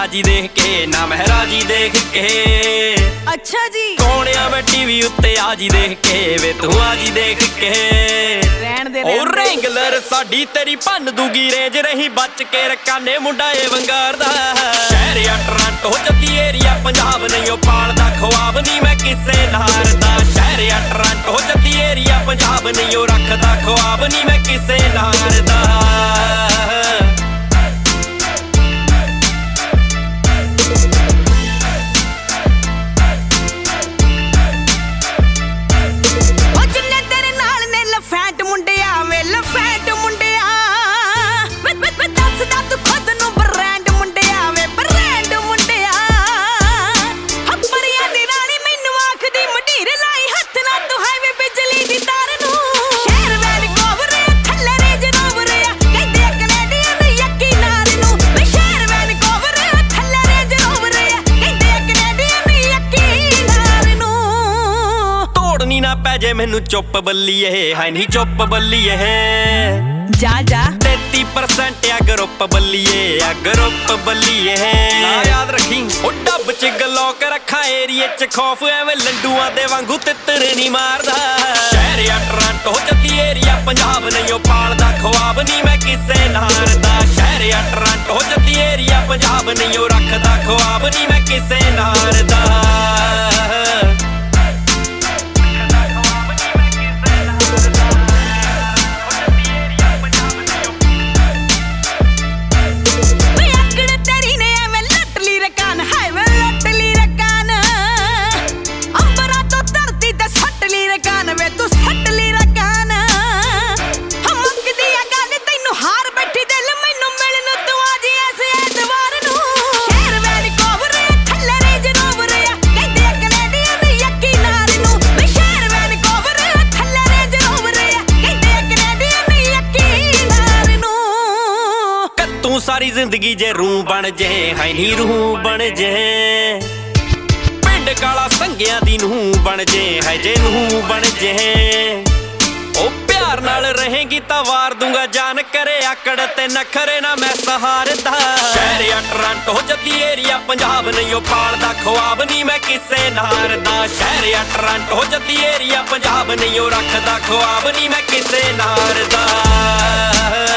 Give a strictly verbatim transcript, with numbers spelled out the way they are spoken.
ਤਾਜੀ ਦੇਖ ਕੇ ਨਾ ਮਹਿਰਾਜੀ ਦੇਖ ਕੇ। ਅੱਛਾ ਜੀ ਕੋਣਿਆ ਮੈਂ ਟੀਵੀ ਉੱਤੇ ਆ ਜੀ ਦੇਖ ਕੇ ਵੇ ਤੂੰ ਆ ਜੀ ਦੇਖ ਕੇ। ਰਹਿਣ ਦੇ ਉਹ ਰੈਂਗਲਰ ਸਾਡੀ ਤੇਰੀ ਭੰਨ ਦੂਗੀ ਰੇਂਜ ਰਹੀ ਬਚ ਕੇ ਰਕਾਨੇ ਮੁੰਡਾ ਏ ਵੰਗਾਰ ਦਾ। ਸ਼ਹਿਰ ਆ ਟਰਾਂਟੋ ਜੱਦੀ ਏਰੀਆ ਪੰਜਾਬ ਨਹੀਂ ਉਹ ਪਾਲਦਾ ਖਵਾਬ ਨਹੀਂ ਮੈਂ ਕਿਸੇ ਨਾਰ ਦਾ। ਸ਼ਹਿਰ ਆ ਟਰਾਂਟੋ ਜੱਦੀ ਏਰੀਆ ਪੰਜਾਬ ਨਹੀਂ ਉਹ ਰੱਖਦਾ ਖਵਾਬ ਨਹੀਂ ਮੈਂ ਕਿਸੇ ਨਾਰ ਦਾ। ਜੇ ਮੈਨੂੰ ਚੁੱਪ ਬੱਲੀਏ ਹੈ ਨਹੀਂ ਚੁੱਪ ਬੱਲੀਏ ਜਾ ਜਾ ਤੇਤੀ ਪਰਸੈਂਟ ਆ ਗਰੁੱਪ ਬੱਲੀਏ ਆ ਗਰੁੱਪ ਬੱਲੀਏ ਨਾ ਯਾਦ ਰੱਖੀ ਉਹ ਡੱਬ ਚ ਗਲੋਕ ਰੱਖਾਂ ਏਰੀਏ ਚ ਖੌਫ ਐਵੇਂ ਲੰਡੂਆਂ ਦੇ ਵਾਂਗੂ ਤਿੱਤਰ ਨਹੀਂ ਮਾਰਦਾ। ਸ਼ਹਿਰ ਆ ਟਰਾਂਟੋ ਜੱਦੀ ਏਰੀਆ ਪੰਜਾਬ ਨਹੀਂ ਉਹ ਪਾਲਦਾ ਖਵਾਬ ਨਹੀਂ ਮੈਂ ਕਿਸੇ ਨਾਰ ਦਾ। ਸ਼ਹਿਰ ਆ ਟਰਾਂਟੋ ਜੱਦੀ ਏਰੀਆ ਪੰਜਾਬ ਨਹੀਂ ਉਹ ਰੱਖਦਾ ਖਵਾਬ ਨਹੀਂ ਮੈਂ ਕਿਸੇ ਨਾਰ ਦਾ। ਤੂੰ ਸਾਰੀ ਜ਼ਿੰਦਗੀ ਜੇ ਰੂਹ ਬਣ ਜੇ ਹੈ ਨੀ ਰੂਹ ਬਣ ਜੇ ਪਿੰਡ ਕਾਲਾ ਸੰਗਿਆਂ ਦੀ ਨੂੰਹ ਬਣ ਜੇ ਹੈ ਜੇ ਨੂੰਹ ਬਣ ਜੇ। ਉਹ ਪਿਆਰ ਨਾਲ ਰਹੇਗੀ ਤਾਂ ਵਾਰ ਦੂੰਗਾ ਜਾਨ ਕਰੇ ਆਕੜ ਤੇ ਨਖਰੇ ਨਾ ਮੈਂ ਸਹਾਰਦਾ। ਸ਼ਹਿਰ ਆ ਟਰਾਂਟੋ ਜੱਦੀ ਏਰੀਆ ਪੰਜਾਬ ਨਹੀਂ ਉਹ ਪਾਲਦਾ ਖਵਾਬ ਨਹੀਂ ਮੈਂ ਕਿਸੇ ਨਾਰ ਦਾ। ਸ਼ਹਿਰ ਆ ਟਰਾਂਟੋ ਜੱਦੀ ਏਰੀਆ ਪੰਜਾਬ ਨਹੀਂ ਉਹ ਰੱਖਦਾ ਖਵਾਬ ਨਹੀਂ ਮੈਂ ਕਿਸੇ ਨਾਰ ਦਾ।